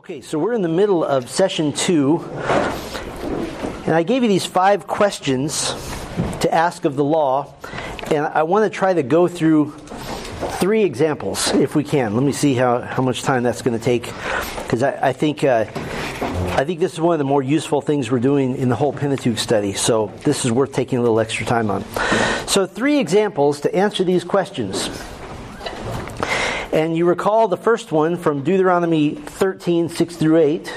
Okay, so we're in the middle of session 2, and I gave you these 5 questions to ask of the law, and I want to try to go through 3 examples, if we can. Let me see how much time that's going to take, because I think this is one of the more useful things we're doing in the whole Pentateuch study, so this is worth taking a little extra time on. So 3 examples to answer these questions. And you recall the first one from Deuteronomy 13, 6 through 8.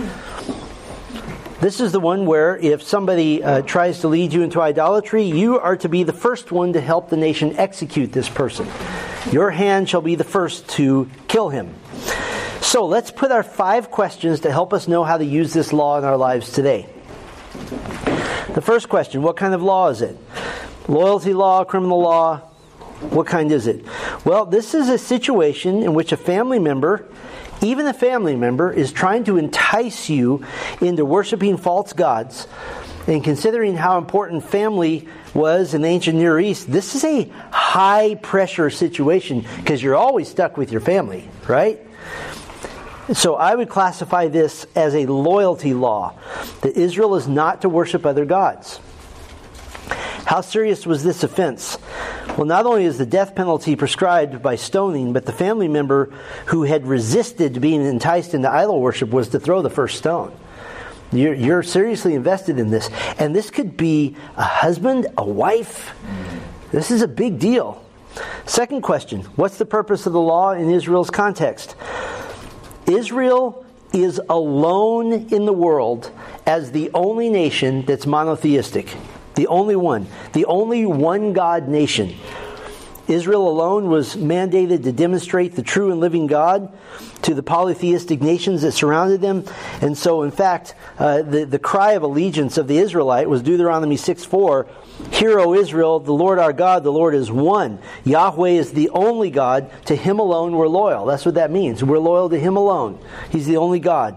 This is the one where if somebody tries to lead you into idolatry, you are to be the first one to help the nation execute this person. Your hand shall be the first to kill him. So let's put our 5 questions to help us know how to use this law in our lives today. The first question, what kind of law is it? Loyalty law, criminal law? What kind is it? Well, this is a situation in which a family member, even a family member, is trying to entice you into worshiping false gods. And considering how important family was in the ancient Near East, this is a high-pressure situation because you're always stuck with your family, right? So I would classify this as a loyalty law, that Israel is not to worship other gods. How serious was this offense? Well, not only is the death penalty prescribed by stoning, but the family member who had resisted being enticed into idol worship was to throw the first stone. You're seriously invested in this. And this could be a husband, a wife. This is a big deal. Second question, what's the purpose of the law in Israel's context? Israel is alone in the world as the only nation that's monotheistic. The only one. The only one God nation. Israel alone was mandated to demonstrate the true and living God to the polytheistic nations that surrounded them. And so, in fact, the cry of allegiance of the Israelite was Deuteronomy 6:4. Hear, O Israel, the Lord our God, the Lord is one. Yahweh is the only God. To Him alone we're loyal. That's what that means. We're loyal to Him alone. He's the only God.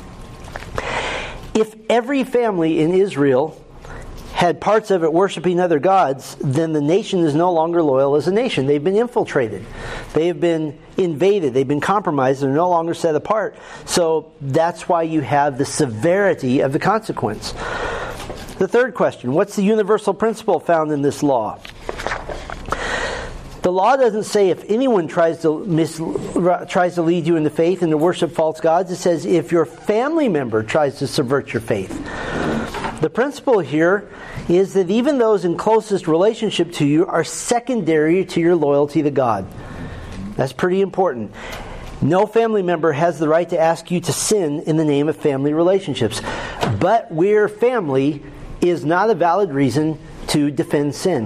If every family in Israel had parts of it worshiping other gods, then the nation is no longer loyal as a nation. They've been infiltrated. They have been invaded. They've been compromised. They're no longer set apart. So that's why you have the severity of the consequence. The third question, what's the universal principle found in this law? The law doesn't say if anyone tries to lead you into faith and to worship false gods. It says if your family member tries to subvert your faith. The principle here is that even those in closest relationship to you are secondary to your loyalty to God. That's pretty important. No family member has the right to ask you to sin in the name of family relationships. But we're family is not a valid reason to defend sin.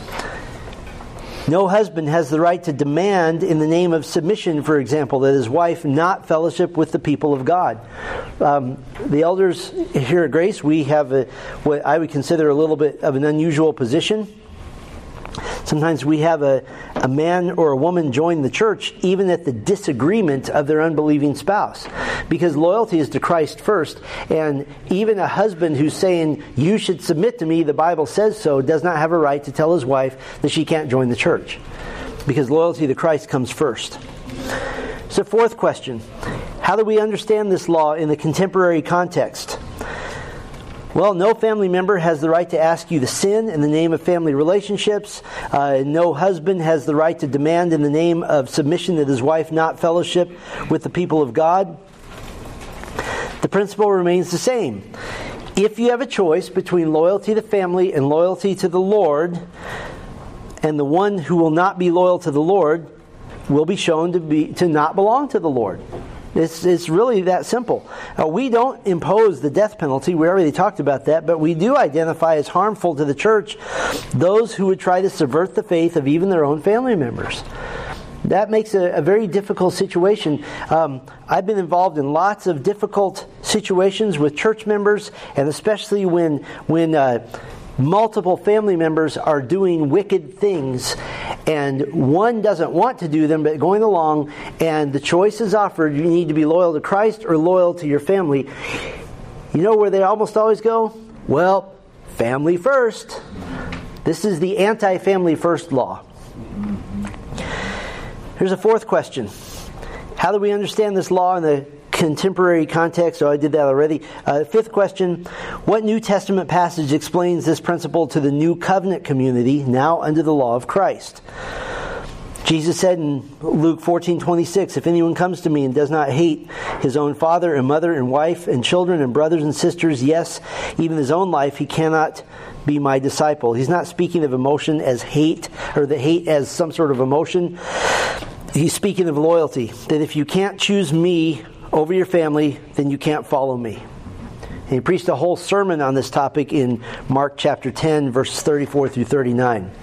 No husband has the right to demand in the name of submission, for example, that his wife not fellowship with the people of God. The elders here at Grace, we have what I would consider a little bit of an unusual position. Sometimes we have a man or a woman join the church even at the disagreement of their unbelieving spouse. Because loyalty is to Christ first. And even a husband who's saying, you should submit to me, the Bible says so, does not have a right to tell his wife that she can't join the church. Because loyalty to Christ comes first. So fourth question, how do we understand this law in the contemporary context? Well, no family member has the right to ask you to sin in the name of family relationships. No husband has the right to demand in the name of submission that his wife not fellowship with the people of God. The principle remains the same. If you have a choice between loyalty to family and loyalty to the Lord, and the one who will not be loyal to the Lord will be shown to not belong to the Lord. It's really that simple. We don't impose the death penalty. We already talked about that. But we do identify as harmful to the church those who would try to subvert the faith of even their own family members. That makes a very difficult situation. I've been involved in lots of difficult situations with church members, and especially when multiple family members are doing wicked things and one doesn't want to do them but going along, and the choice is offered, you need to be loyal to Christ or loyal to your family. You know where they almost always go? Well, family first. This is the anti-family first law. Here's a fourth question. How do we understand this law in the contemporary context. I did that already. Fifth question, what New Testament passage explains this principle to the New Covenant community now under the law of Christ? Jesus said in Luke 14:26, if anyone comes to me and does not hate his own father and mother and wife and children and brothers and sisters, yes, even his own life, he cannot be my disciple. He's not speaking of emotion as hate, or the hate as some sort of emotion. He's speaking of loyalty, that if you can't choose me over your family, then you can't follow me. And he preached a whole sermon on this topic in Mark chapter 10, verses 34 through 39.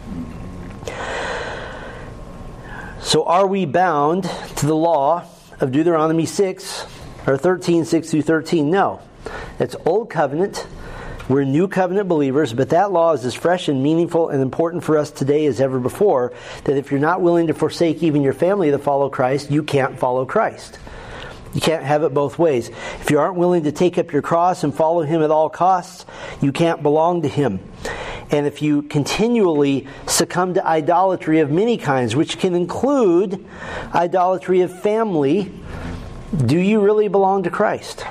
So are we bound to the law of Deuteronomy 6, or 13, 6 through 13? No. That's Old Covenant. We're New Covenant believers, but that law is as fresh and meaningful and important for us today as ever before, that if you're not willing to forsake even your family to follow Christ, you can't follow Christ. You can't have it both ways. If you aren't willing to take up your cross and follow Him at all costs, you can't belong to Him. And if you continually succumb to idolatry of many kinds, which can include idolatry of family, do you really belong to Christ?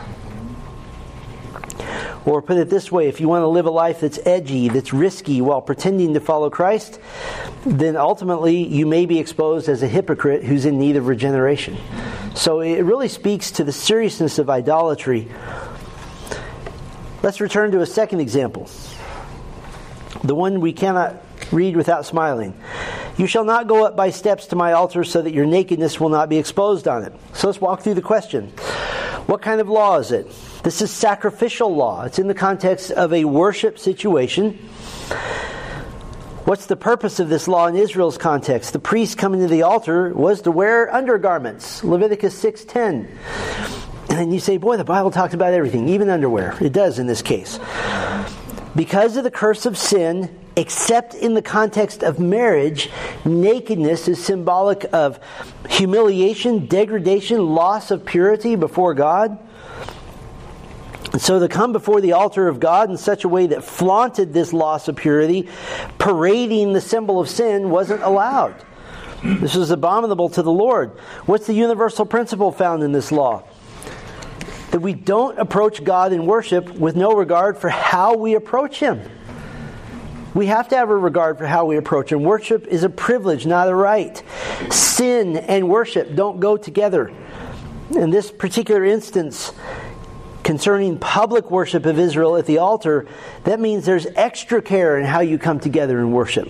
Or put it this way, if you want to live a life that's edgy, that's risky while pretending to follow Christ, then ultimately you may be exposed as a hypocrite who's in need of regeneration. So it really speaks to the seriousness of idolatry. Let's return to a second example. The one we cannot read without smiling. You shall not go up by steps to my altar so that your nakedness will not be exposed on it. So let's walk through the question. What kind of law is it? This is sacrificial law. It's in the context of a worship situation. What's the purpose of this law in Israel's context? The priest coming to the altar was to wear undergarments. Leviticus 6:10. And you say, boy, the Bible talks about everything, even underwear. It does in this case. Because of the curse of sin, except in the context of marriage, nakedness is symbolic of humiliation, degradation, loss of purity before God. And so to come before the altar of God in such a way that flaunted this loss of purity, parading the symbol of sin, wasn't allowed. This was abominable to the Lord. What's the universal principle found in this law? That we don't approach God in worship with no regard for how we approach Him. We have to have a regard for how we approach Him. Worship is a privilege, not a right. Sin and worship don't go together. In this particular instance, concerning public worship of Israel at the altar, that means there's extra care in how you come together in worship.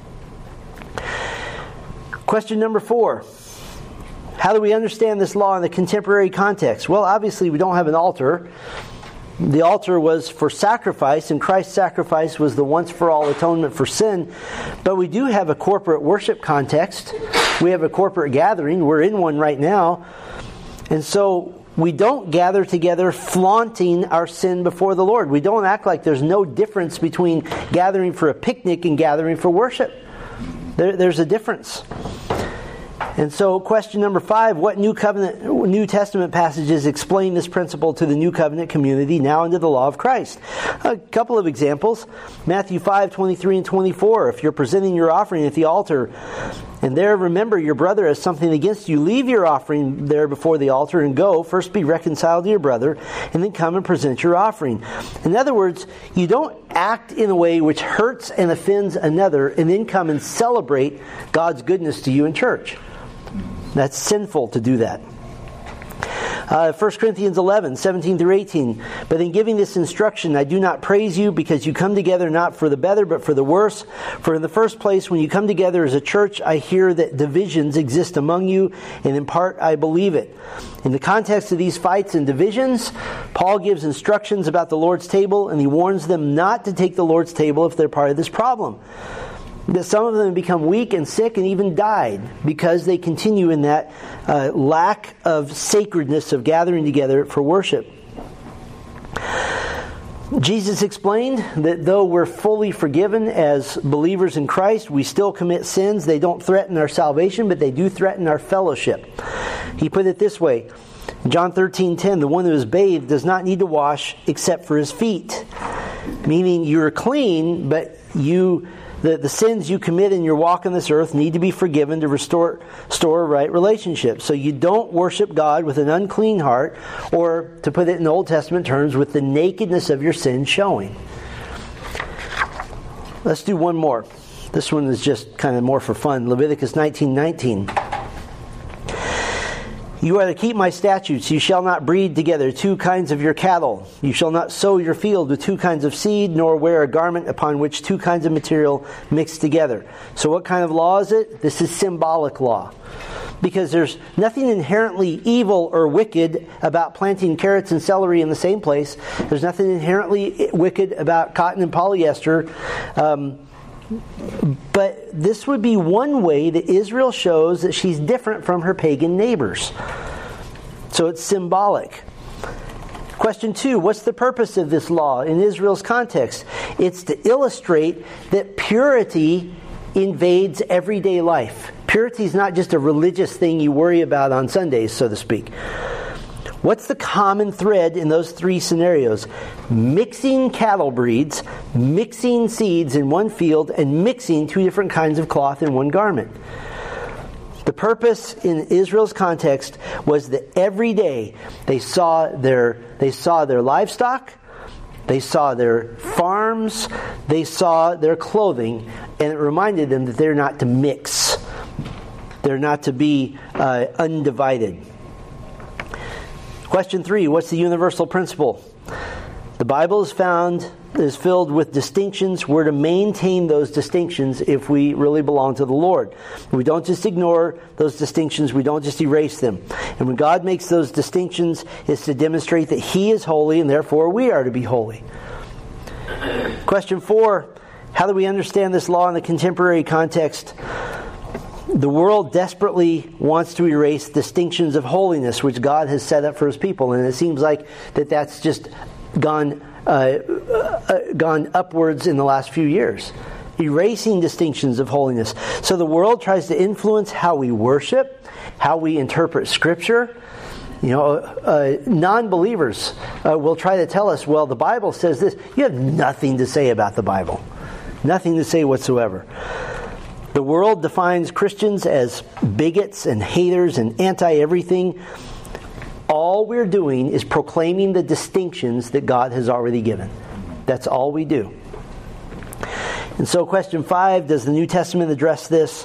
Question number 4. How do we understand this law in the contemporary context? Well, obviously we don't have an altar. The altar was for sacrifice, and Christ's sacrifice was the once-for-all atonement for sin. But we do have a corporate worship context. We have a corporate gathering. We're in one right now. And so we don't gather together flaunting our sin before the Lord. We don't act like there's no difference between gathering for a picnic and gathering for worship. There's a difference. And so question number 5, what New Testament passages explain this principle to the New Covenant community now under the law of Christ? A couple of examples. Matthew 5:23 and 24. If you're presenting your offering at the altar, and there remember your brother has something against you, leave your offering there before the altar and go. First be reconciled to your brother, and then come and present your offering. In other words, you don't act in a way which hurts and offends another, and then come and celebrate God's goodness to you in church. That's sinful to do that. 1 Corinthians 11, 17 through 18. But in giving this instruction, I do not praise you because you come together not for the better, but for the worse. For in the first place, when you come together as a church, I hear that divisions exist among you, and in part I believe it. In the context of these fights and divisions, Paul gives instructions about the Lord's table, and he warns them not to take the Lord's table if they're part of this problem. That some of them become weak and sick and even died because they continue in that lack of sacredness of gathering together for worship. Jesus explained that though we're fully forgiven as believers in Christ, we still commit sins. They don't threaten our salvation, but they do threaten our fellowship. He put it this way, John 13:10, the one who is bathed does not need to wash except for his feet. Meaning you're clean, but you The sins you commit in your walk on this earth need to be forgiven to restore right relationships. So you don't worship God with an unclean heart, or, to put it in Old Testament terms, with the nakedness of your sin showing. Let's do one more. This one is just kind of more for fun. Leviticus 19:19. You are to keep my statutes. You shall not breed together two kinds of your cattle. You shall not sow your field with two kinds of seed, nor wear a garment upon which two kinds of material mix together. So what kind of law is it? This is symbolic law. Because there's nothing inherently evil or wicked about planting carrots and celery in the same place. There's nothing inherently wicked about cotton and polyester. But this would be one way that Israel shows that she's different from her pagan neighbors. So it's symbolic. Question 2, what's the purpose of this law in Israel's context? It's to illustrate that purity invades everyday life. Purity is not just a religious thing you worry about on Sundays, so to speak. What's the common thread in those three scenarios? Mixing cattle breeds, mixing seeds in one field, and mixing two different kinds of cloth in one garment. The purpose in Israel's context was that every day they saw their livestock, they saw their farms, they saw their clothing, and it reminded them that they're not to mix. They're not to be undivided. Question 3, what's the universal principle? The Bible is filled with distinctions. We're to maintain those distinctions if we really belong to the Lord. We don't just ignore those distinctions. We don't just erase them. And when God makes those distinctions, it's to demonstrate that He is holy and therefore we are to be holy. Question 4, how do we understand this law in the contemporary context? The world desperately wants to erase distinctions of holiness which God has set up for His people, and it seems like that's just gone upwards in the last few years. Erasing distinctions of holiness. So the world tries to influence how we worship, how we interpret Scripture. Non-believers will try to tell us, well, the Bible says this. You have nothing to say about the Bible. Nothing to say whatsoever. The world defines Christians as bigots and haters and anti-everything. All we're doing is proclaiming the distinctions that God has already given. That's all we do. And so question 5, does the New Testament address this?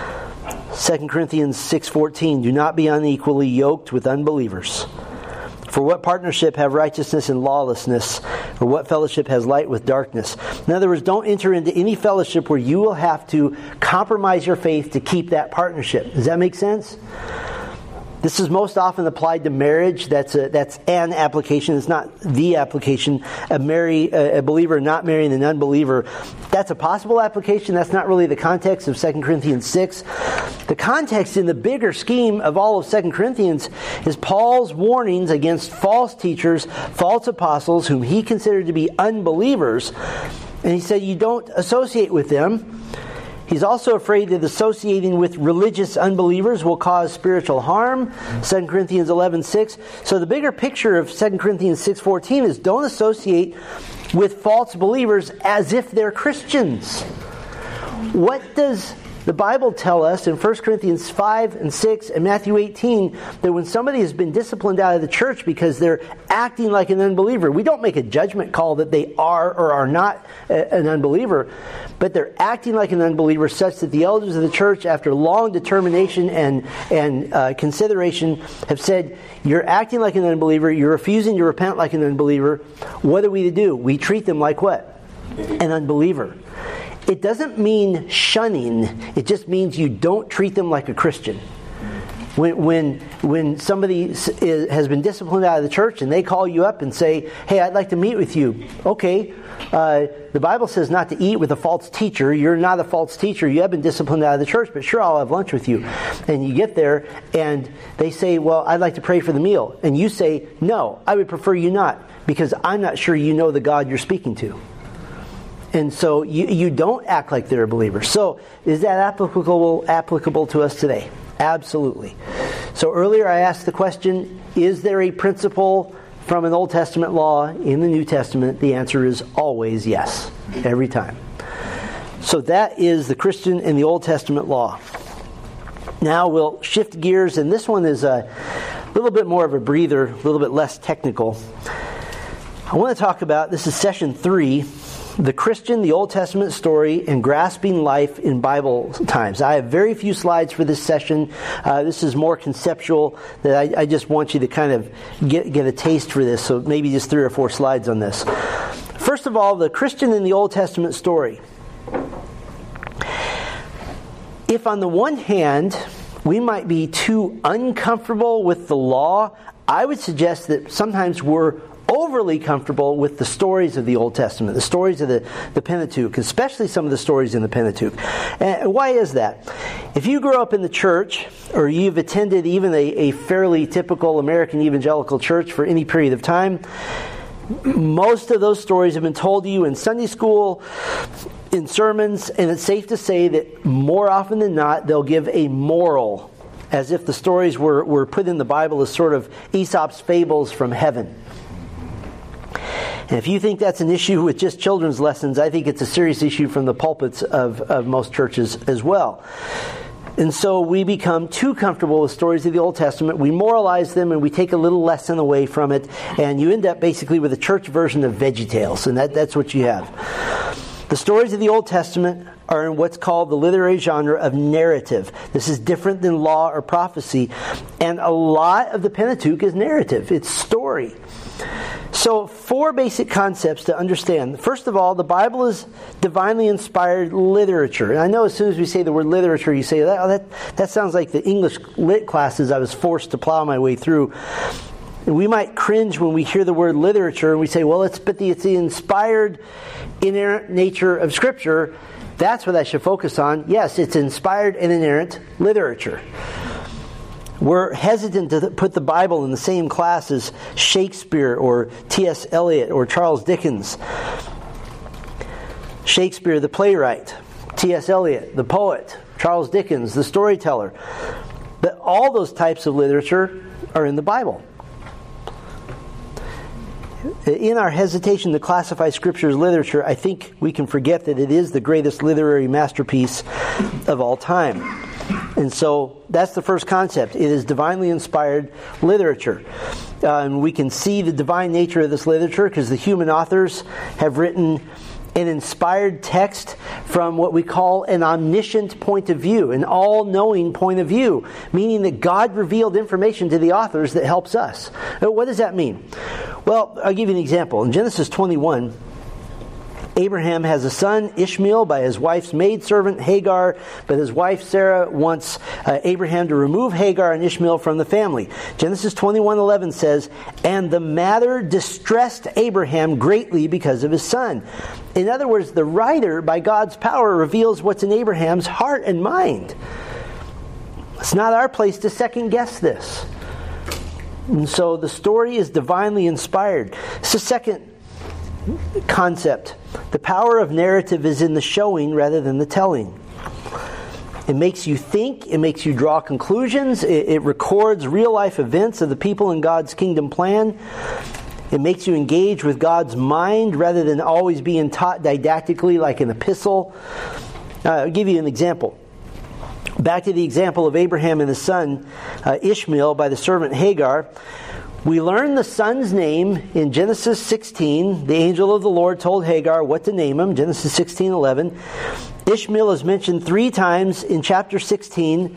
2 Corinthians 6:14, do not be unequally yoked with unbelievers. For what partnership have righteousness and lawlessness? Or what fellowship has light with darkness? In other words, don't enter into any fellowship where you will have to compromise your faith to keep that partnership. Does that make sense? This is most often applied to marriage. That's an application. It's not the application. A believer not marrying an unbeliever. That's a possible application. That's not really the context of 2 Corinthians 6. The context in the bigger scheme of all of 2 Corinthians is Paul's warnings against false teachers, false apostles, whom he considered to be unbelievers. And he said you don't associate with them. He's also afraid that associating with religious unbelievers will cause spiritual harm. 2 Corinthians 11:6. So the bigger picture of 2 Corinthians 6:14 is don't associate with false believers as if they're Christians. What does the Bible tell us in 1 Corinthians 5 and 6 and Matthew 18 that when somebody has been disciplined out of the church because they're acting like an unbeliever, we don't make a judgment call that they are or are not an unbeliever, but they're acting like an unbeliever such that the elders of the church, after long determination and consideration, have said, you're acting like an unbeliever, you're refusing to repent like an unbeliever. What are we to do? We treat them like what? An unbeliever. It doesn't mean shunning. It just means you don't treat them like a Christian. When somebody has been disciplined out of the church and they call you up and say, hey, I'd like to meet with you. Okay, the Bible says not to eat with a false teacher. You're not a false teacher. You have been disciplined out of the church, but sure, I'll have lunch with you. And you get there and they say, well, I'd like to pray for the meal. And you say, no, I would prefer you not, because I'm not sure you know the God you're speaking to. And so you don't act like they're a believer. So is that applicable to us today? Absolutely. So earlier I asked the question, is there a principle from an Old Testament law in the New Testament? The answer is always yes, every time. So that is the Christian and the Old Testament law. Now we'll shift gears, and this one is a little bit more of a breather, a little bit less technical. I want to talk about, this is session 3, the Christian, the Old Testament story, and grasping life in Bible times. I have very few slides for this session. This is more conceptual, that I just want you to kind of get a taste for this, so maybe just 3 or 4 slides on this. First of all, the Christian in the Old Testament story. If on the one hand, we might be too uncomfortable with the law, I would suggest that sometimes we're overly comfortable with the stories of the Old Testament, the stories of the Pentateuch, especially some of the stories in the Pentateuch. And why is that? If you grew up in the church, or you've attended even a fairly typical American evangelical church for any period of time, most of those stories have been told to you in Sunday school, in sermons, and it's safe to say that more often than not, they'll give a moral, as if the stories were put in the Bible as sort of Aesop's fables from heaven. And if you think that's an issue with just children's lessons, I think it's a serious issue from the pulpits of most churches as well. And so we become too comfortable with stories of the Old Testament. We moralize them and we take a little lesson away from it. And you end up basically with a church version of VeggieTales. And that's what you have. The stories of the Old Testament are in what's called the literary genre of narrative. This is different than law or prophecy. And a lot of the Pentateuch is narrative. It's story. So 4 basic concepts to understand. First of all, the Bible is divinely inspired literature. And I know as soon as we say the word literature, you say, that sounds like the English lit classes I was forced to plow my way through. And we might cringe when we hear the word literature and we say, well, it's the inspired, inerrant nature of Scripture. That's what I should focus on. Yes, it's inspired and inerrant literature. We're hesitant to put the Bible in the same class as Shakespeare or T.S. Eliot or Charles Dickens. Shakespeare, the playwright. T.S. Eliot, the poet. Charles Dickens, the storyteller. But all those types of literature are in the Bible. In our hesitation to classify Scripture as literature, I think we can forget that it is the greatest literary masterpiece of all time. And so that's the first concept. It is divinely inspired literature. And we can see the divine nature of this literature because the human authors have written an inspired text from what we call an omniscient point of view, an all-knowing point of view, meaning that God revealed information to the authors that helps us. Now, what does that mean? Well, I'll give you an example. In Genesis 21, Abraham has a son, Ishmael, by his wife's maidservant, Hagar, but his wife, Sarah, wants Abraham to remove Hagar and Ishmael from the family. Genesis 21:11 says, "And the matter distressed Abraham greatly because of his son." In other words, the writer, by God's power, reveals what's in Abraham's heart and mind. It's not our place to second-guess this. And so the story is divinely inspired. It's the second concept. The power of narrative is in the showing rather than the telling. It makes you think, it makes you draw conclusions, it records real-life events of the people in God's kingdom plan. It makes you engage with God's mind rather than always being taught didactically like an epistle. I'll give you an example. Back to the example of Abraham and his son Ishmael by the servant Hagar. We learn the son's name in Genesis 16. The angel of the Lord told Hagar what to name him, Genesis 16:11. Ishmael is mentioned 3 times in chapter 16,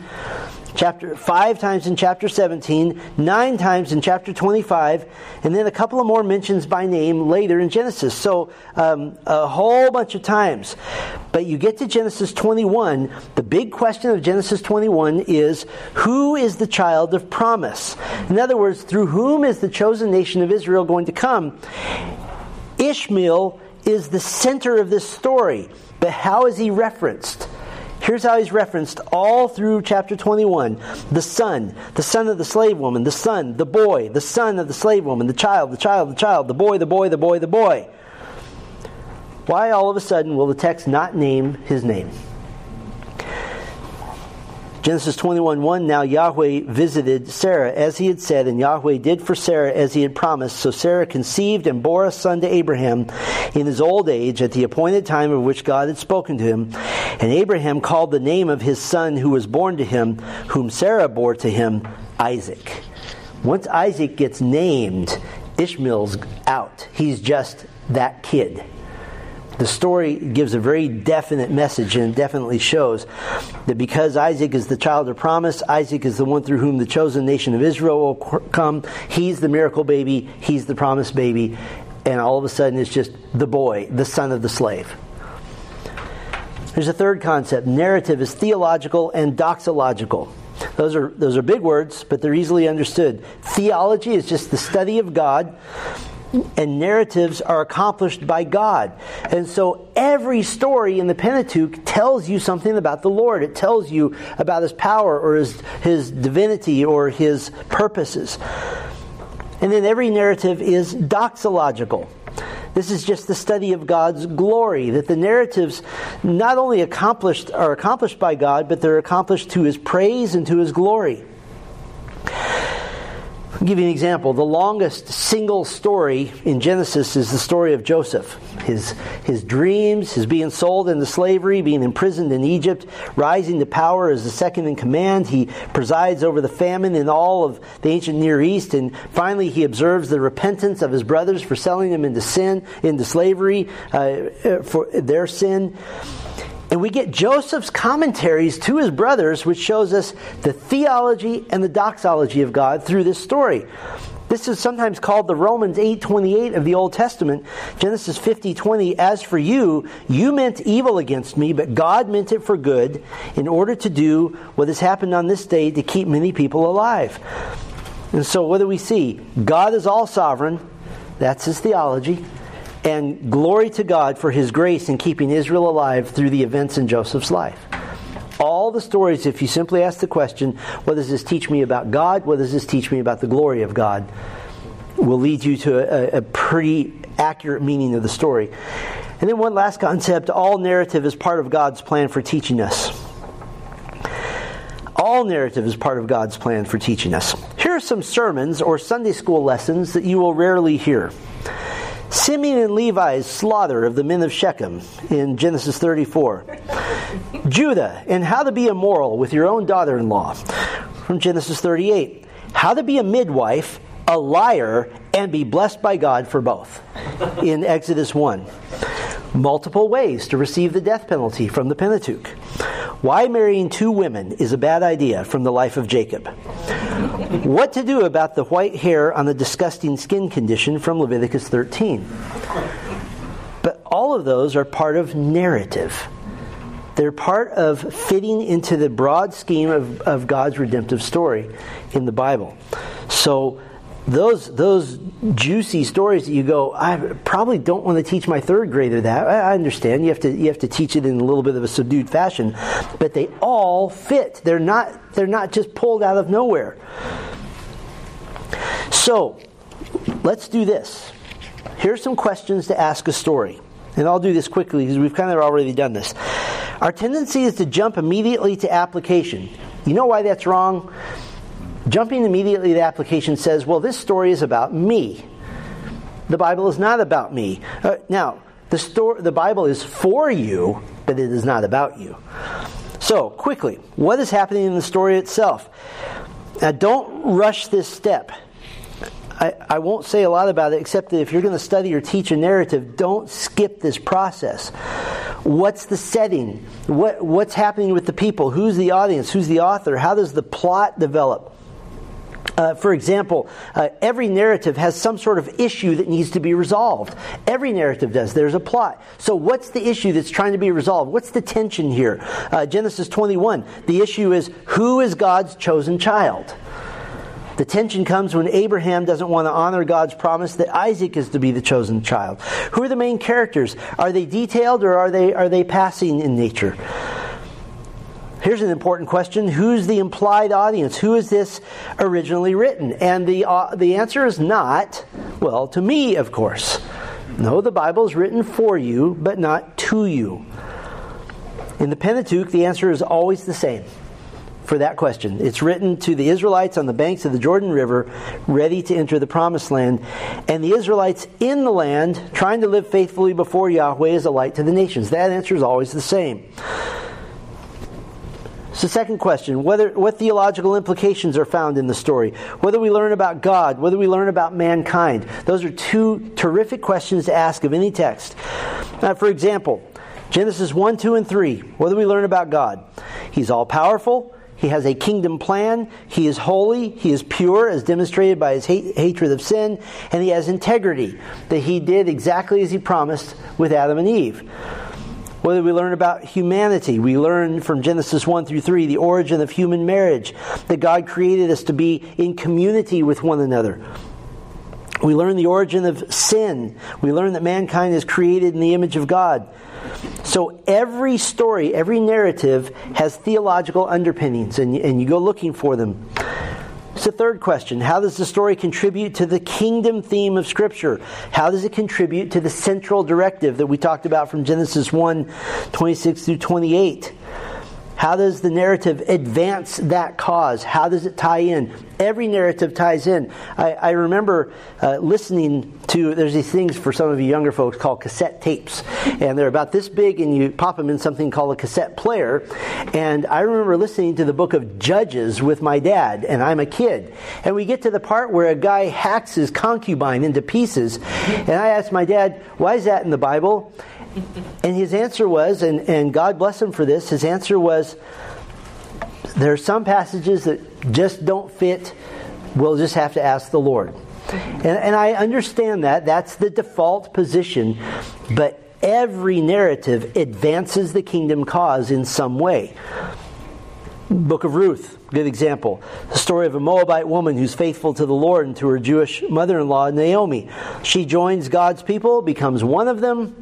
5 times in chapter 17, 9 times in chapter 25, and then a couple of more mentions by name later in Genesis. So a whole bunch of times. But you get to Genesis 21, the big question of Genesis 21 is, who is the child of promise? In other words, through whom is the chosen nation of Israel going to come? Ishmael is the center of this story. But how is he referenced? Here's how he's referenced all through chapter 21. The son of the slave woman, the son, the boy, the son of the slave woman, the child, the boy, the boy, the boy, the boy. Why all of a sudden will the text not name his name? Genesis 21:1, now Yahweh visited Sarah as he had said, and Yahweh did for Sarah as he had promised. So Sarah conceived and bore a son to Abraham in his old age at the appointed time of which God had spoken to him. And Abraham called the name of his son who was born to him, whom Sarah bore to him, Isaac. Once Isaac gets named, Ishmael's out. He's just that kid. The story gives a very definite message, and it definitely shows that because Isaac is the child of promise, Isaac is the one through whom the chosen nation of Israel will come. He's the miracle baby. He's the promised baby. And all of a sudden it's just the boy, the son of the slave. There's a third concept. Narrative is theological and doxological. Those are big words, but they're easily understood. Theology is just the study of God, and narratives are accomplished by God. And so every story in the Pentateuch tells you something about the Lord. It tells you about His power or His divinity or His purposes. And then every narrative is doxological. This is just the study of God's glory, that the narratives not only are accomplished by God, but they're accomplished to His praise and to His glory. I'll give you an example. The longest single story in Genesis is the story of Joseph. His dreams, his being sold into slavery, being imprisoned in Egypt, rising to power as the second in command. He presides over the famine in all of the ancient Near East, and finally he observes the repentance of his brothers for selling him into slavery, for their sin. And we get Joseph's commentaries to his brothers, which shows us the theology and the doxology of God through this story. This is sometimes called the Romans 8:28 of the Old Testament. Genesis 50:20, as for you, you meant evil against me, but God meant it for good, in order to do what has happened on this day to keep many people alive. And so what do we see? God is all sovereign. That's His theology. And glory to God for His grace in keeping Israel alive through the events in Joseph's life. All the stories, if you simply ask the question, what does this teach me about God? What does this teach me about the glory of God? Will lead you to a pretty accurate meaning of the story. And then one last concept, all narrative is part of God's plan for teaching us. All narrative is part of God's plan for teaching us. Here are some sermons or Sunday school lessons that you will rarely hear. Simeon and Levi's slaughter of the men of Shechem in Genesis 34. Judah and how to be immoral with your own daughter-in-law from Genesis 38. How to be a midwife, a liar, and be blessed by God for both in Exodus 1. Multiple ways to receive the death penalty from the Pentateuch. Why marrying two women is a bad idea from the life of Jacob. What to do about the white hair on the disgusting skin condition from Leviticus 13. But all of those are part of narrative. They're part of fitting into the broad scheme of God's redemptive story in the Bible. So those juicy stories that you go, I probably don't want to teach my third grader that. I understand. You have to teach it in a little bit of a subdued fashion, but they all fit. They're not just pulled out of nowhere. So, let's do this. Here's some questions to ask a story. And I'll do this quickly because we've kind of already done this. Our tendency is to jump immediately to application. You know why that's wrong? Jumping immediately to application says, well, this story is about me. The Bible is not about me. Now, the Bible is for you, but it is not about you. So, quickly, what is happening in the story itself? Now, don't rush this step. I won't say a lot about it, except that if you're going to study or teach a narrative, don't skip this process. What's the setting? What's happening with the people? Who's the audience? Who's the author? How does the plot develop? For example, every narrative has some sort of issue that needs to be resolved. Every narrative does. There's a plot. So what's the issue that's trying to be resolved? What's the tension here? Genesis 21, the issue is, who is God's chosen child? The tension comes when Abraham doesn't want to honor God's promise that Isaac is to be the chosen child. Who are the main characters? Are they detailed or are they passing in nature? Here's an important question. Who's the implied audience? Who is this originally written? And the answer is not, well, to me, of course. No, the Bible is written for you, but not to you. In the Pentateuch, the answer is always the same. for that question. It's written to the Israelites on the banks of the Jordan River, ready to enter the Promised Land. And the Israelites in the land, trying to live faithfully before Yahweh as a light to the nations. That answer is always the same. So second question, what theological implications are found in the story? Whether we learn about God, whether we learn about mankind. Those are two terrific questions to ask of any text. For example, Genesis 1, 2, and 3. What do we learn about God? He's all-powerful. He has a kingdom plan. He is holy. He is pure, as demonstrated by his hatred of sin. And he has integrity, that he did exactly as he promised with Adam and Eve. Whether we learn about humanity, we learn from Genesis 1 through 3 the origin of human marriage, that God created us to be in community with one another. We learn the origin of sin. We learn that mankind is created in the image of God. So every story, every narrative has theological underpinnings, and you go looking for them. It's the third question. How does the story contribute to the kingdom theme of Scripture? How does it contribute to the central directive that we talked about from Genesis 1, 26 through 28? How does the narrative advance that cause? How does it tie in? Every narrative ties in. I remember listening to, there's these things for some of you younger folks called cassette tapes. And they're about this big, and you pop them in something called a cassette player. And I remember listening to the book of Judges with my dad, and I'm a kid. And we get to the part where a guy hacks his concubine into pieces. And I asked my dad, why is that in the Bible? And his answer was, and God bless him for this, his answer was, there are some passages that just don't fit. We'll just have to ask the Lord. And I understand that. That's the default position. But every narrative advances the kingdom cause in some way. Book of Ruth, good example. The story of a Moabite woman who's faithful to the Lord and to her Jewish mother-in-law, Naomi. She joins God's people, becomes one of them.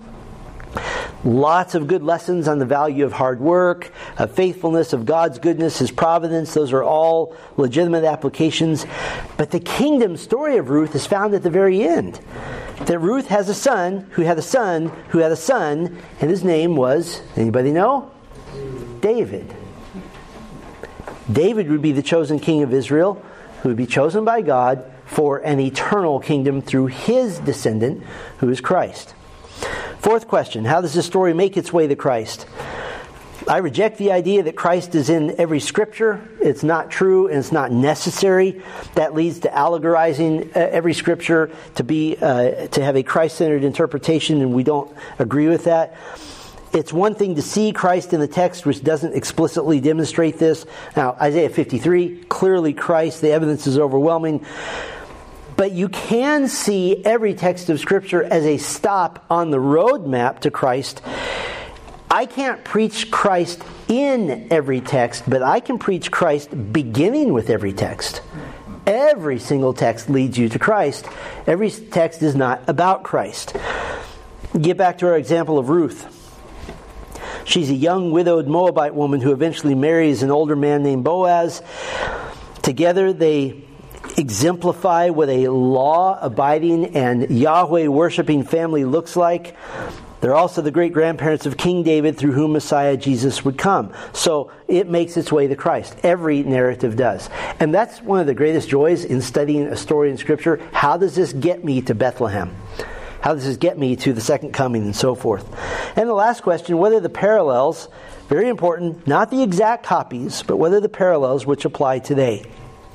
Lots of good lessons on the value of hard work, of faithfulness, of God's goodness, His providence. Those are all legitimate applications. But the kingdom story of Ruth is found at the very end. That Ruth has a son, who had a son, who had a son, and his name was, anybody know? David. David would be the chosen king of Israel, who would be chosen by God for an eternal kingdom through his descendant, who is Christ. Fourth question, how does this story make its way to Christ? I reject the idea that Christ is in every scripture. It's not true and it's not necessary. That leads to allegorizing every scripture to have a Christ-centered interpretation, and we don't agree with that. It's one thing to see Christ in the text which doesn't explicitly demonstrate this. Now, Isaiah 53, clearly Christ, the evidence is overwhelming. But you can see every text of Scripture as a stop on the roadmap to Christ. I can't preach Christ in every text, but I can preach Christ beginning with every text. Every single text leads you to Christ. Every text is not about Christ. Get back to our example of Ruth. She's a young widowed Moabite woman who eventually marries an older man named Boaz. Together they exemplify what a law-abiding and Yahweh-worshiping family looks like. They're also the great-grandparents of King David, through whom Messiah Jesus would come. So it makes its way to Christ. Every narrative does. And that's one of the greatest joys in studying a story in Scripture. How does this get me to Bethlehem? How does this get me to the second coming, and so forth? And the last question, whether the parallels, very important, not the exact copies, but whether the parallels which apply today.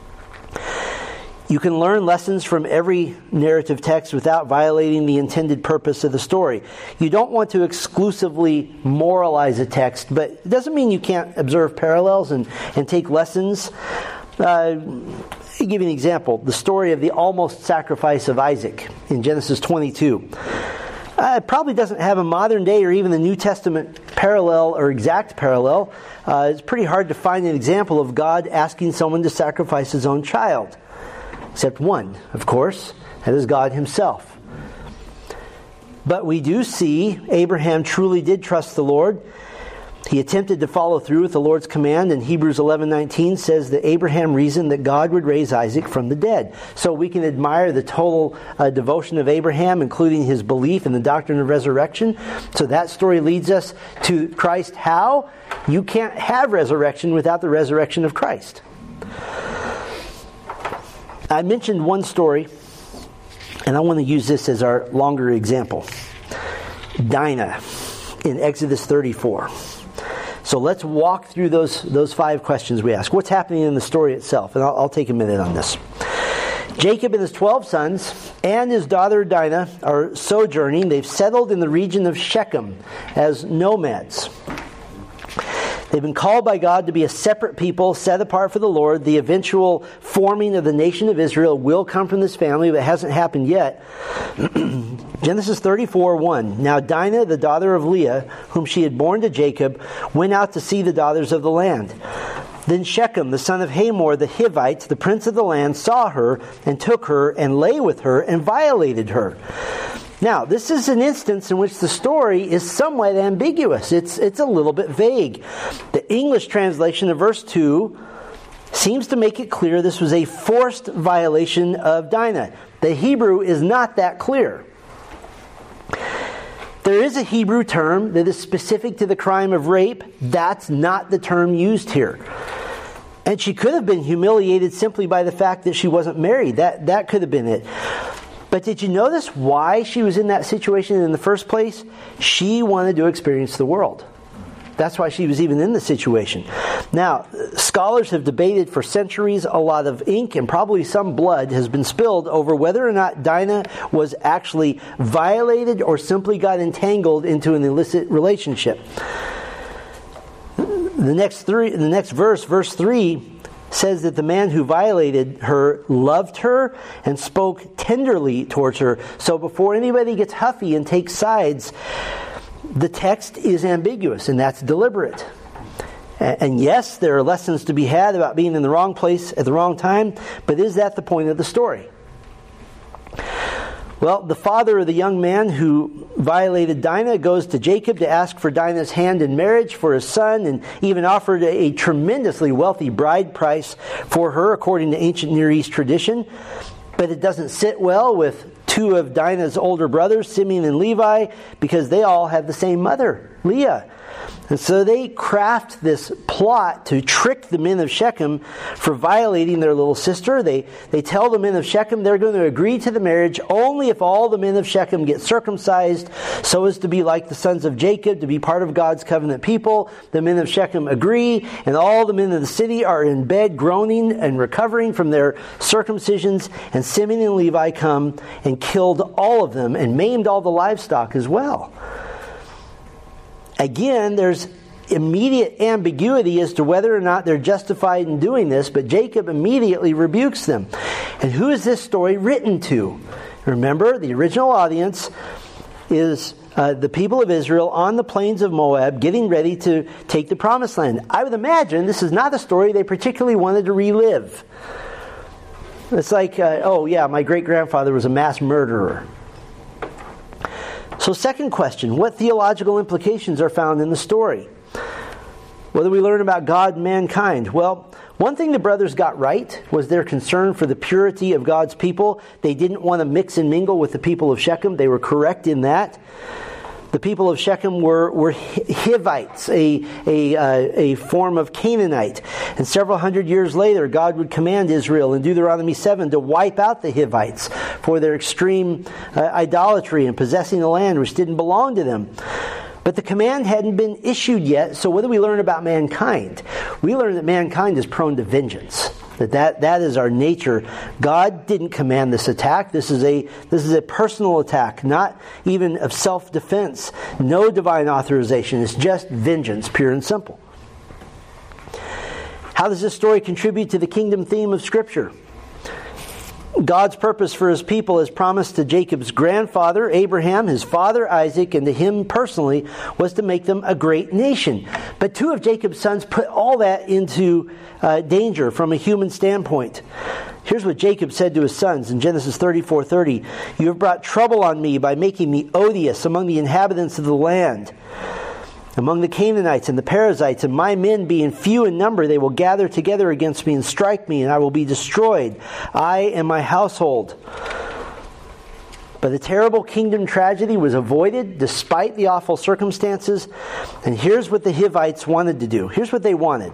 You can learn lessons from every narrative text without violating the intended purpose of the story. You don't want to exclusively moralize a text, but it doesn't mean you can't observe parallels and take lessons. I'll give you an example. The story of the almost sacrifice of Isaac in Genesis 22. It probably doesn't have a modern day or even the New Testament parallel or exact parallel. It's pretty hard to find an example of God asking someone to sacrifice his own child. Except one, of course, that is God Himself. But we do see Abraham truly did trust the Lord. He attempted to follow through with the Lord's command, and Hebrews 11:19 says that Abraham reasoned that God would raise Isaac from the dead. So we can admire the total devotion of Abraham, including his belief in the doctrine of resurrection. So that story leads us to Christ. How? You can't have resurrection without the resurrection of Christ. I mentioned one story, and I want to use this as our longer example. Dinah in Exodus 34. So let's walk through those 5 questions we ask. What's happening in the story itself? And I'll take a minute on this. Jacob and his 12 sons and his daughter Dinah are sojourning. They've settled in the region of Shechem as nomads. They've been called by God to be a separate people, set apart for the Lord. The eventual forming of the nation of Israel will come from this family, but it hasn't happened yet. Genesis 34:1. Now Dinah, the daughter of Leah, whom she had borne to Jacob, went out to see the daughters of the land. Then Shechem, the son of Hamor, the Hivite, the prince of the land, saw her and took her and lay with her and violated her. Now, this is an instance in which the story is somewhat ambiguous. It's a little bit vague. The English translation of verse 2 seems to make it clear this was a forced violation of Dinah. The Hebrew is not that clear. There is a Hebrew term that is specific to the crime of rape. That's not the term used here. And she could have been humiliated simply by the fact that she wasn't married. That could have been it. But did you notice why she was in that situation in the first place? She wanted to experience the world. That's why she was even in the situation. Now, scholars have debated for centuries. A lot of ink and probably some blood has been spilled over whether or not Dinah was actually violated or simply got entangled into an illicit relationship. The next verse, verse 3, says that the man who violated her loved her and spoke tenderly towards her. So before anybody gets huffy and takes sides, the text is ambiguous, and that's deliberate. And yes, there are lessons to be had about being in the wrong place at the wrong time, but is that the point of the story? Well, the father of the young man who violated Dinah goes to Jacob to ask for Dinah's hand in marriage for his son, and even offered a tremendously wealthy bride price for her according to ancient Near East tradition. But it doesn't sit well with 2 of Dinah's older brothers, Simeon and Levi, because they all have the same mother, Leah. And so they craft this plot to trick the men of Shechem for violating their little sister. They tell the men of Shechem they're going to agree to the marriage only if all the men of Shechem get circumcised so as to be like the sons of Jacob, to be part of God's covenant people. The men of Shechem agree, and all the men of the city are in bed groaning and recovering from their circumcisions. And Simeon and Levi come and killed all of them and maimed all the livestock as well. Again, there's immediate ambiguity as to whether or not they're justified in doing this, but Jacob immediately rebukes them. And who is this story written to? Remember, the original audience is the people of Israel on the plains of Moab getting ready to take the promised land. I would imagine this is not a story they particularly wanted to relive. It's like, my great-grandfather was a mass murderer. So second question, what theological implications are found in the story? What do we learn about God and mankind? Well, one thing the brothers got right was their concern for the purity of God's people. They didn't want to mix and mingle with the people of Shechem. They were correct in that. The people of Shechem were Hivites, a form of Canaanite. And several hundred years later, God would command Israel in Deuteronomy 7 to wipe out the Hivites for their extreme idolatry and possessing the land which didn't belong to them. But the command hadn't been issued yet, so what do we learn about mankind? We learn that mankind is prone to vengeance. That is our nature. God didn't command this attack. This is a personal attack, not even of self-defense. No divine authorization. It's just vengeance, pure and simple. How does this story contribute to the kingdom theme of Scripture? God's purpose for His people is promised to Jacob's grandfather, Abraham, his father, Isaac, and to him personally, was to make them a great nation. But 2 of Jacob's sons put all that into danger from a human standpoint. Here's what Jacob said to his sons in Genesis 34:30. You have brought trouble on me by making me odious among the inhabitants of the land. Among the Canaanites and the Perizzites, and my men being few in number, they will gather together against me and strike me, and I will be destroyed, I and my household. But the terrible kingdom tragedy was avoided despite the awful circumstances. And here's what the Hivites wanted to do. Here's what they wanted.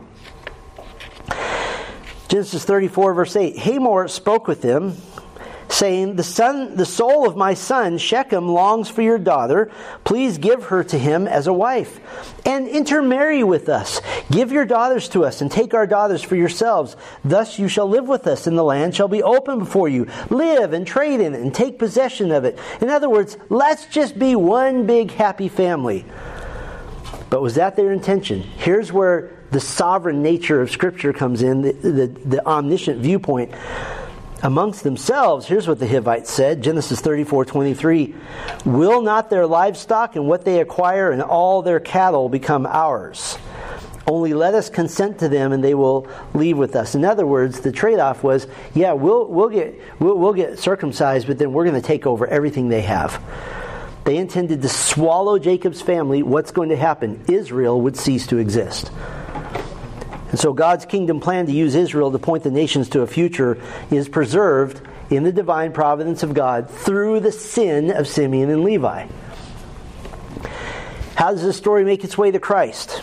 Genesis 34, verse 8. Hamor spoke with them, saying, the soul of my son Shechem longs for your daughter. Please give her to him as a wife, and intermarry with us. Give your daughters to us, and take our daughters for yourselves. Thus you shall live with us, and the land shall be open before you. Live and trade in it, and take possession of it. In other words, let's just be one big happy family. But was that their intention? Here's where the sovereign nature of Scripture comes in, the omniscient viewpoint. Amongst themselves, here's what the Hivites said, Genesis 34:23, will not their livestock and what they acquire and all their cattle become ours? Only let us consent to them, and they will leave with us. In other words, the trade-off was, yeah, we'll get circumcised, but then we're going to take over everything they have. They intended to swallow Jacob's family. What's going to happen? Israel would cease to exist. And so God's kingdom plan to use Israel to point the nations to a future is preserved in the divine providence of God through the sin of Simeon and Levi. How does this story make its way to Christ?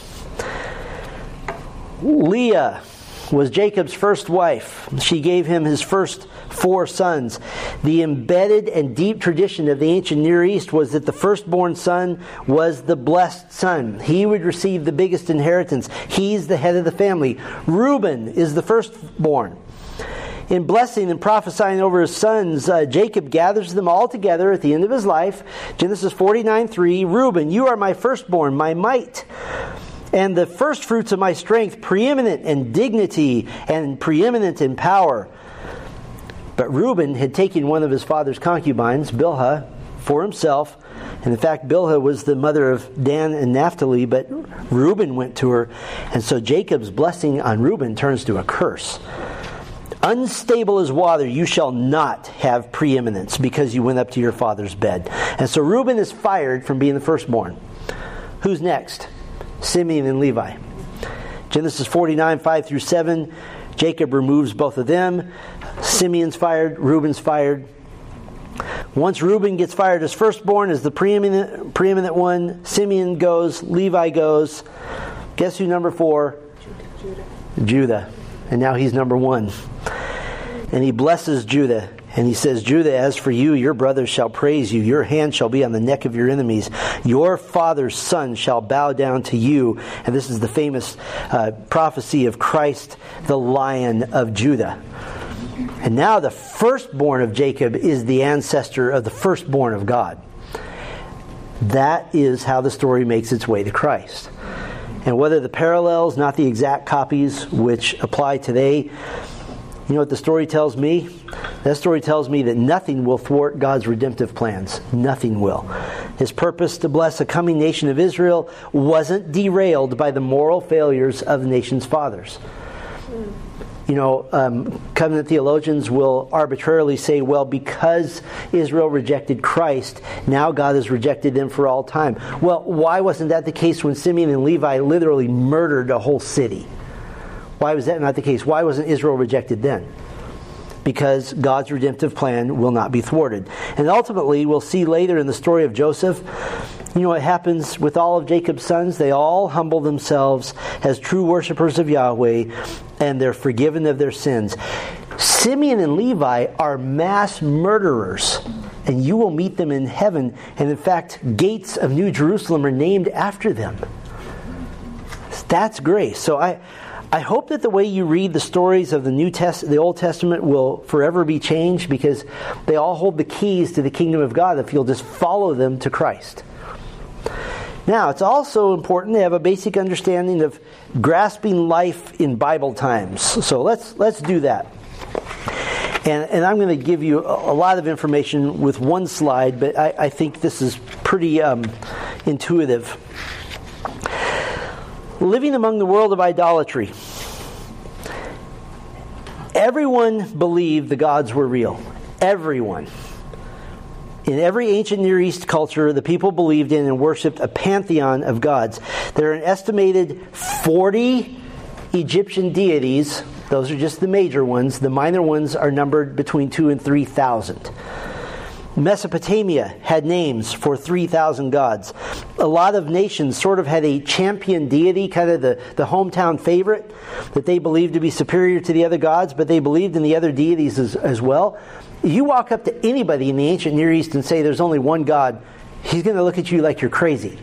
Leah was Jacob's first wife. She gave him his first 4 sons. The embedded and deep tradition of the ancient Near East was that the firstborn son was the blessed son. He would receive the biggest inheritance. He's the head of the family. Reuben is the firstborn. In blessing and prophesying over his sons, Jacob gathers them all together at the end of his life. Genesis 49:3, Reuben, you are my firstborn, my might, and the first fruits of my strength, preeminent in dignity and preeminent in power. But Reuben had taken one of his father's concubines, Bilhah, for himself. And in fact, Bilhah was the mother of Dan and Naphtali, but Reuben went to her. And so Jacob's blessing on Reuben turns to a curse. Unstable as water, you shall not have preeminence because you went up to your father's bed. And so Reuben is fired from being the firstborn. Who's next? Simeon and Levi. Genesis 49:5-7. Jacob removes both of them. Simeon's fired, Reuben's fired. Once Reuben gets fired as firstborn, as the preeminent one, Simeon goes, Levi goes. Guess who number 4? Judah. And now he's number 1. And he blesses Judah. And he says, Judah, as for you, your brothers shall praise you. Your hand shall be on the neck of your enemies. Your father's son shall bow down to you. And this is the famous prophecy of Christ, the Lion of Judah. And now the firstborn of Jacob is the ancestor of the firstborn of God. That is how the story makes its way to Christ. And whether the parallels, not the exact copies, which apply today, you know what the story tells me? That story tells me that nothing will thwart God's redemptive plans. Nothing will. His purpose to bless a coming nation of Israel wasn't derailed by the moral failures of the nation's fathers. You know, covenant theologians will arbitrarily say, well, because Israel rejected Christ, now God has rejected them for all time. Well, why wasn't that the case when Simeon and Levi literally murdered a whole city? Why was that not the case? Why wasn't Israel rejected then? Because God's redemptive plan will not be thwarted. And ultimately, we'll see later in the story of Joseph, you know what happens with all of Jacob's sons? They all humble themselves as true worshipers of Yahweh, and they're forgiven of their sins. Simeon and Levi are mass murderers, and you will meet them in heaven. And in fact, gates of New Jerusalem are named after them. That's grace. So I hope that the way you read the stories of the Old Testament will forever be changed, because they all hold the keys to the kingdom of God if you'll just follow them to Christ. Now, it's also important to have a basic understanding of grasping life in Bible times. So let's do that. And I'm going to give you a lot of information with one slide, but I think this is pretty intuitive. Living among the world of idolatry. Everyone believed the gods were real. Everyone. In every ancient Near East culture, the people believed in and worshipped a pantheon of gods. There are an estimated 40 Egyptian deities. Those are just the major ones. The minor ones are numbered between 2,000 and 3,000. Mesopotamia had names for 3,000 gods. A lot of nations sort of had a champion deity, kind of the hometown favorite, that they believed to be superior to the other gods, but they believed in the other deities as well. You walk up to anybody in the ancient Near East and say there's only one God, he's going to look at you like you're crazy.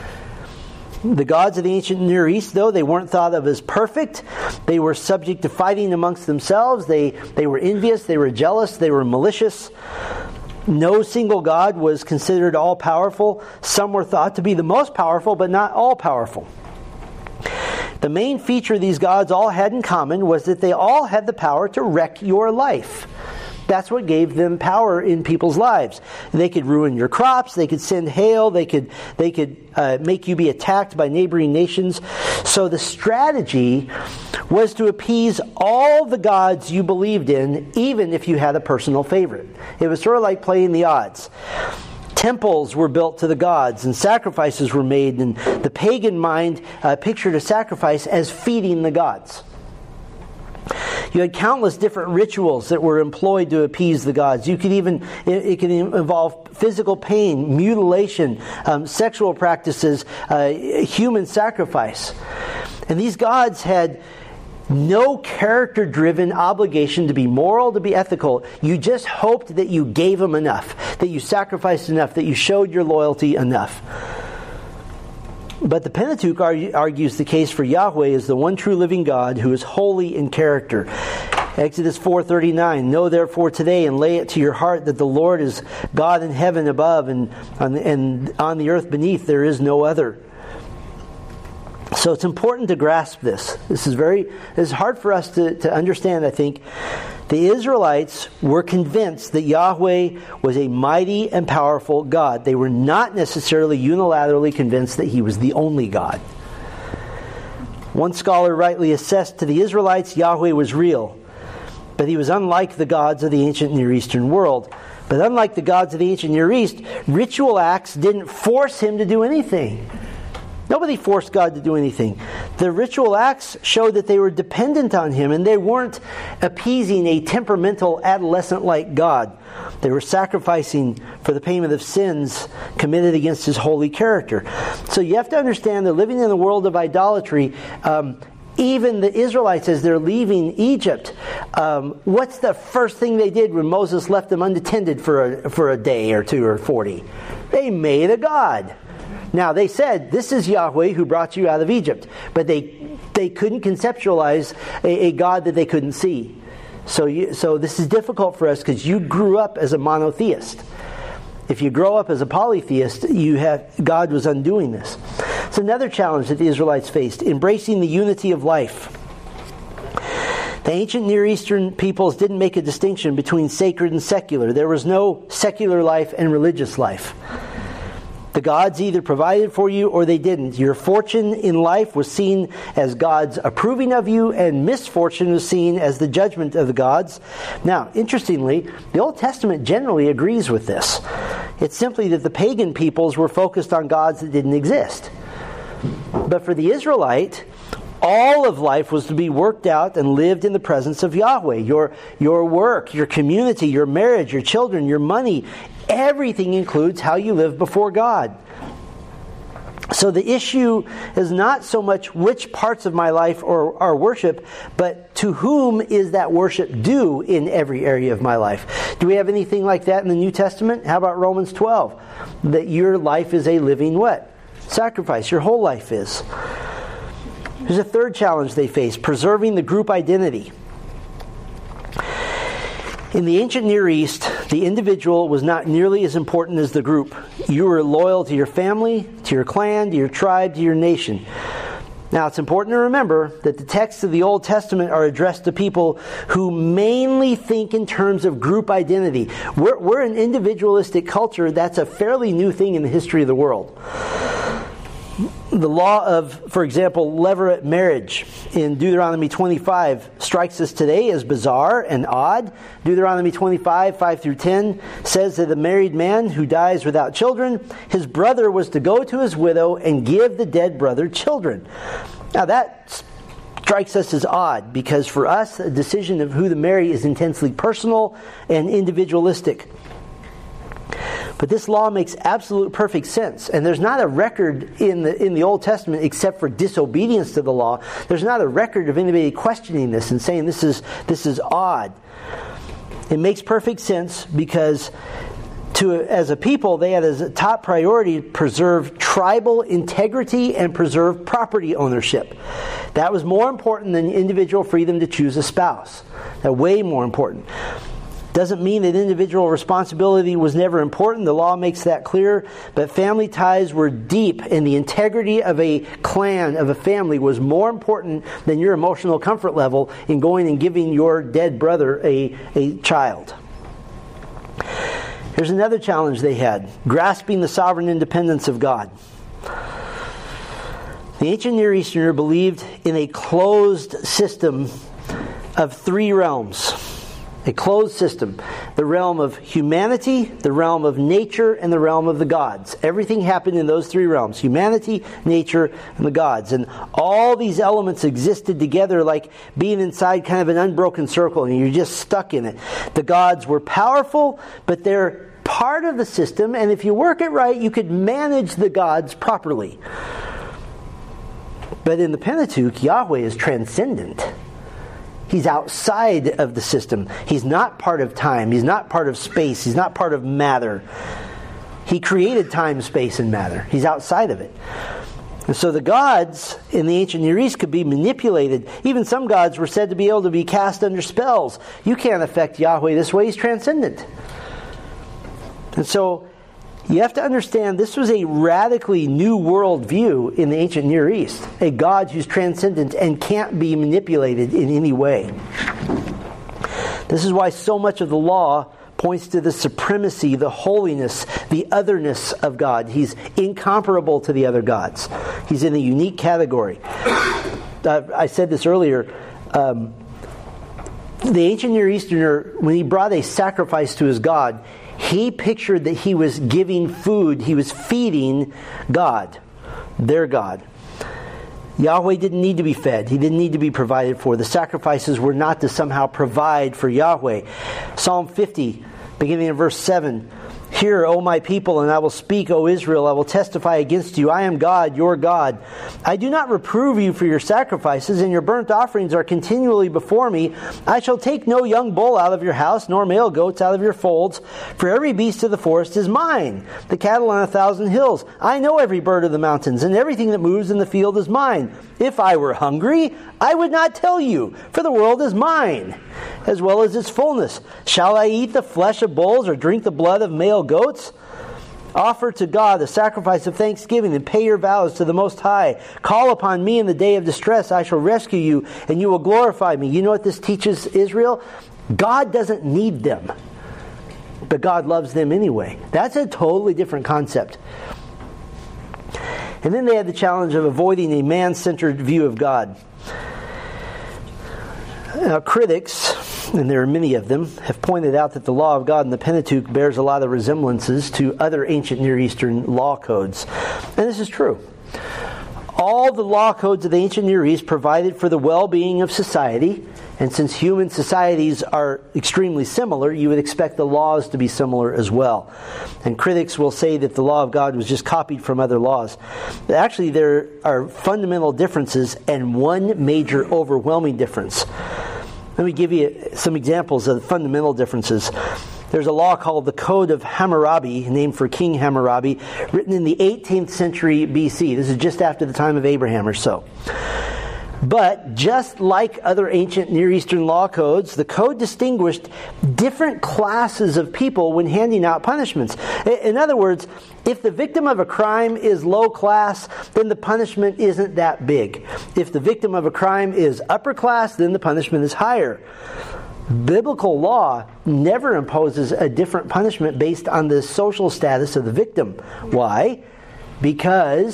The gods of the ancient Near East, though, they weren't thought of as perfect. They were subject to fighting amongst themselves. They were envious, they were jealous, they were malicious. No single god was considered all-powerful. Some were thought to be the most powerful, but not all-powerful. The main feature these gods all had in common was that they all had the power to wreck your life. That's what gave them power in people's lives. They could ruin your crops. They could send hail. They could make you be attacked by neighboring nations. So the strategy was to appease all the gods you believed in, even if you had a personal favorite. It was sort of like playing the odds. Temples were built to the gods, and sacrifices were made, and the pagan mind pictured a sacrifice as feeding the gods. You had countless different rituals that were employed to appease the gods. It could involve physical pain, mutilation, sexual practices, human sacrifice. And these gods had no character-driven obligation to be moral, to be ethical. You just hoped that you gave them enough, that you sacrificed enough, that you showed your loyalty enough. But the Pentateuch argues the case for Yahweh as the one true living God who is holy in character. Exodus 4:39, know therefore today and lay it to your heart that the Lord is God in heaven above and on the earth beneath there is no other. So it's important to grasp this. This is hard for us to understand, I think. The Israelites were convinced that Yahweh was a mighty and powerful God. They were not necessarily unilaterally convinced that He was the only God. One scholar rightly assessed to the Israelites Yahweh was real, but He was unlike the gods of the ancient Near Eastern world. But unlike the gods of the ancient Near East, ritual acts didn't force Him to do anything. Nobody forced God to do anything. The ritual acts showed that they were dependent on Him, and they weren't appeasing a temperamental adolescent-like God. They were sacrificing for the payment of sins committed against His holy character. So you have to understand that living in the world of idolatry, even the Israelites, as they're leaving Egypt, what's the first thing they did when Moses left them unattended for a day or two or 40? They made a god. Now, they said, this is Yahweh who brought you out of Egypt. But they couldn't conceptualize a God that they couldn't see. So this is difficult for us because you grew up as a monotheist. If you grow up as a polytheist, God was undoing this. It's another challenge that the Israelites faced, embracing the unity of life. The ancient Near Eastern peoples didn't make a distinction between sacred and secular. There was no secular life and religious life. The gods either provided for you or they didn't. Your fortune in life was seen as God's approving of you, and misfortune was seen as the judgment of the gods. Now, interestingly, the Old Testament generally agrees with this. It's simply that the pagan peoples were focused on gods that didn't exist. But for the Israelite, all of life was to be worked out and lived in the presence of Yahweh. Your work, your community, your marriage, your children, your money, everything includes how you live before God. So the issue is not so much which parts of my life are worship, but to whom is that worship due in every area of my life. Do we have anything like that in the New Testament? How about Romans 12? That your life is a living what? Sacrifice. Your whole life is. There's a third challenge they face, preserving the group identity. In the ancient Near East, the individual was not nearly as important as the group. You were loyal to your family, to your clan, to your tribe, to your nation. Now, it's important to remember that the texts of the Old Testament are addressed to people who mainly think in terms of group identity. We're an individualistic culture. That's a fairly new thing in the history of the world. The law of, for example, levirate marriage in Deuteronomy 25 strikes us today as bizarre and odd. Deuteronomy 25, 5 through 10 says that a married man who dies without children, his brother was to go to his widow and give the dead brother children. Now that strikes us as odd because for us, the decision of who to marry is intensely personal and individualistic. But this law makes absolute perfect sense. And there's not a record in the Old Testament, except for disobedience to the law, there's not a record of anybody questioning this and saying this is odd. It makes perfect sense because as a people, they had as a top priority to preserve tribal integrity and preserve property ownership. That was more important than individual freedom to choose a spouse. That way more important. Doesn't mean that individual responsibility was never important. The law makes that clear. But family ties were deep, and the integrity of a clan, of a family, was more important than your emotional comfort level in going and giving your dead brother a child. Here's another challenge they had: grasping the sovereign independence of God. The ancient Near Easterner believed in a closed system of three realms. A closed system. The realm of humanity, the realm of nature, and the realm of the gods. Everything happened in those three realms. Humanity, nature, and the gods. And all these elements existed together like being inside kind of an unbroken circle, and you're just stuck in it. The gods were powerful, but they're part of the system, and if you work it right, you could manage the gods properly. But in the Pentateuch, Yahweh is transcendent. He's outside of the system. He's not part of time. He's not part of space. He's not part of matter. He created time, space, and matter. He's outside of it. And so the gods in the ancient Near East could be manipulated. Even some gods were said to be able to be cast under spells. You can't affect Yahweh this way. He's transcendent. And so you have to understand this was a radically new worldview in the ancient Near East. A God who's transcendent and can't be manipulated in any way. This is why so much of the law points to the supremacy, the holiness, the otherness of God. He's incomparable to the other gods. He's in a unique category. I said this earlier. The ancient Near Easterner, when he brought a sacrifice to his God, he pictured that he was giving food, he was feeding God, their God. Yahweh didn't need to be fed. He didn't need to be provided for. The sacrifices were not to somehow provide for Yahweh. Psalm 50, beginning in verse 7. Hear, O my people, and I will speak, O Israel. I will testify against you. I am God, your God. I do not reprove you for your sacrifices, and your burnt offerings are continually before me. I shall take no young bull out of your house, nor male goats out of your folds. For every beast of the forest is mine, the cattle on 1,000 hills. I know every bird of the mountains, and everything that moves in the field is mine. If I were hungry, I would not tell you, for the world is mine, as well as its fullness. Shall I eat the flesh of bulls, or drink the blood of male goats? Offer to God a sacrifice of thanksgiving and pay your vows to the Most High. Call upon me in the day of distress. I shall rescue you, and you will glorify me. You know what this teaches Israel? God doesn't need them, but God loves them anyway. That's a totally different concept. And then they had the challenge of avoiding a man-centered view of God. Now, critics, and there are many of them, have pointed out that the law of God in the Pentateuch bears a lot of resemblances to other ancient Near Eastern law codes. And this is true. All the law codes of the ancient Near East provided for the well-being of society, and since human societies are extremely similar, you would expect the laws to be similar as well. And critics will say that the law of God was just copied from other laws. But actually, there are fundamental differences and one major overwhelming difference. Let me give you some examples of the fundamental differences. There's a law called the Code of Hammurabi, named for King Hammurabi, written in the 18th century BC. This is just after the time of Abraham or so. But just like other ancient Near Eastern law codes, the code distinguished different classes of people when handing out punishments. In other words, if the victim of a crime is low class, then the punishment isn't that big. If the victim of a crime is upper class, then the punishment is higher. Biblical law never imposes a different punishment based on the social status of the victim. Why? Because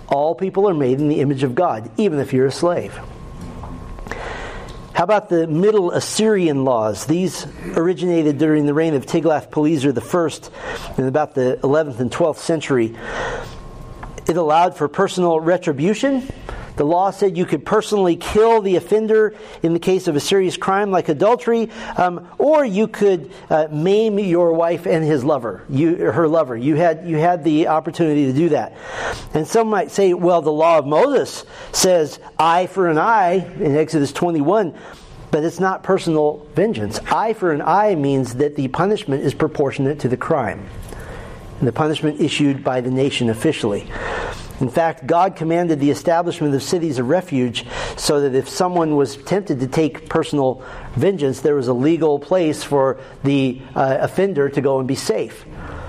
All people are made in the image of God, even if you're a slave. How about the Middle Assyrian laws? These originated during the reign of Tiglath-Pileser I in about the 11th and 12th century. It allowed for personal retribution. The law said you could personally kill the offender in the case of a serious crime like adultery, or you could maim your wife and her lover. You had the opportunity to do that. And some might say, well, the law of Moses says eye for an eye in Exodus 21, but it's not personal vengeance. Eye for an eye means that the punishment is proportionate to the crime, and the punishment issued by the nation officially. In fact, God commanded the establishment of cities of refuge so that if someone was tempted to take personal vengeance, there was a legal place for the offender to go and be safe.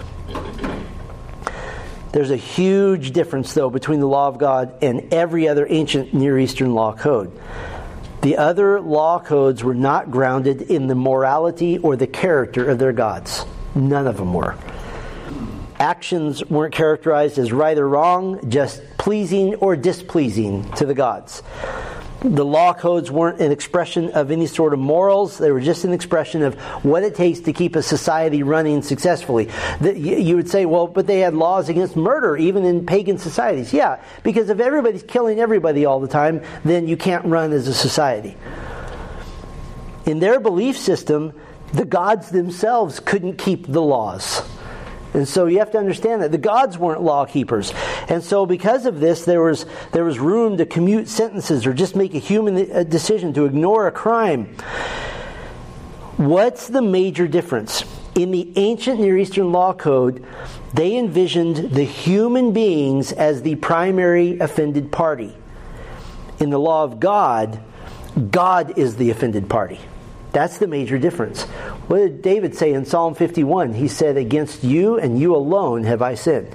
There's a huge difference, though, between the law of God and every other ancient Near Eastern law code. The other law codes were not grounded in the morality or the character of their gods. None of them were. Actions weren't characterized as right or wrong, just pleasing or displeasing to the gods. The law codes weren't an expression of any sort of morals. They were just an expression of what it takes to keep a society running successfully. You would say, well, but they had laws against murder, even in pagan societies. Yeah, because if everybody's killing everybody all the time, then you can't run as a society. In their belief system, the gods themselves couldn't keep the laws. And so you have to understand that the gods weren't law keepers. And so because of this, there was room to commute sentences or just make a human decision to ignore a crime. What's the major difference? In the ancient Near Eastern law code, they envisioned the human beings as the primary offended party. In the law of God, God is the offended party. That's the major difference. What did David say in Psalm 51? He said, against you and you alone have I sinned.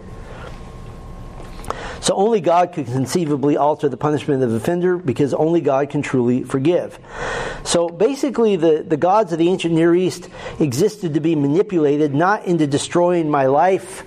So only God could conceivably alter the punishment of the offender, because only God can truly forgive. So basically the gods of the ancient Near East existed to be manipulated, not into destroying my life,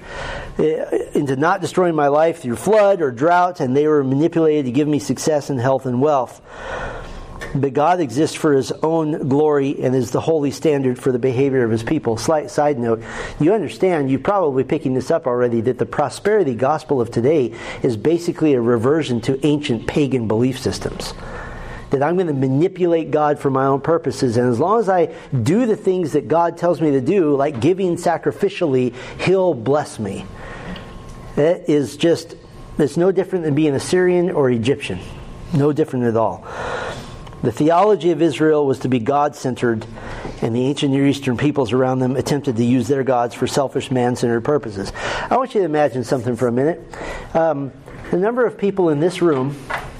through flood or drought, and they were manipulated to give me success and health and wealth. But God exists for His own glory and is the holy standard for the behavior of His people. Slight side note, you understand, you're probably picking this up already, that the prosperity gospel of today is basically a reversion to ancient pagan belief systems. That I'm going to manipulate God for my own purposes, and as long as I do the things that God tells me to do, like giving sacrificially, He'll bless me. It's no different than being Assyrian or Egyptian. No different at all. The theology of Israel was to be God-centered, and the ancient Near Eastern peoples around them attempted to use their gods for selfish, man-centered purposes. I want you to imagine something for a minute. The number of people in this room,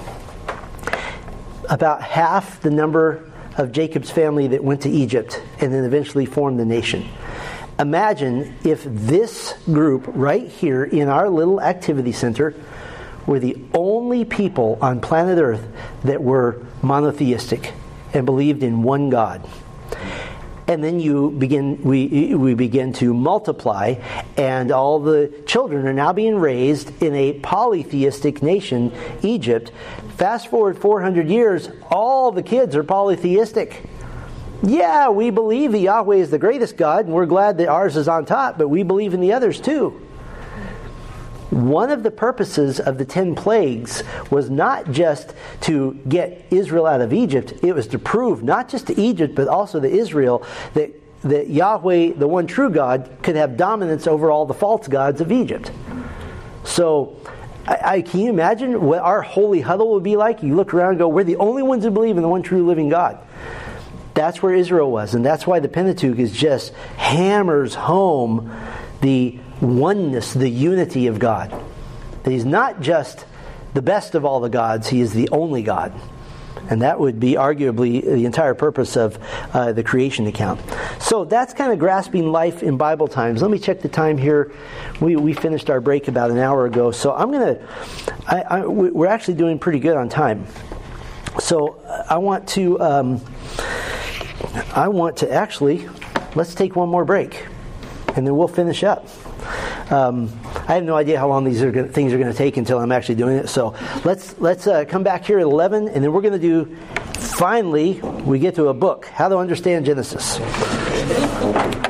about half the number of Jacob's family that went to Egypt and then eventually formed the nation. Imagine if this group right here in our little activity center were the only people on planet Earth that were monotheistic and believed in one God. And then we begin to multiply, and all the children are now being raised in a polytheistic nation, Egypt. Fast forward 400 years, all the kids are polytheistic. Yeah, we believe that Yahweh is the greatest God, and we're glad that ours is on top, but we believe in the others too. One of the purposes of the 10 plagues was not just to get Israel out of Egypt. It was to prove, not just to Egypt, but also to Israel, that Yahweh, the one true God, could have dominance over all the false gods of Egypt. So, can you imagine what our holy huddle would be like? You look around and go, we're the only ones who believe in the one true living God. That's where Israel was, and that's why the Pentateuch just hammers home the oneness, the unity of God. That He's not just the best of all the gods, He is the only God. And that would be arguably the entire purpose of the creation account. So that's kind of grasping life in Bible times. Let me check the time here. We finished our break about an hour ago, so we're actually doing pretty good on time. So I want to actually, let's take one more break, and then we'll finish up. I have no idea how long these things are going to take until I'm actually doing it. So let's come back here at 11, and then we're going to do, finally, we get to a book, How to Understand Genesis.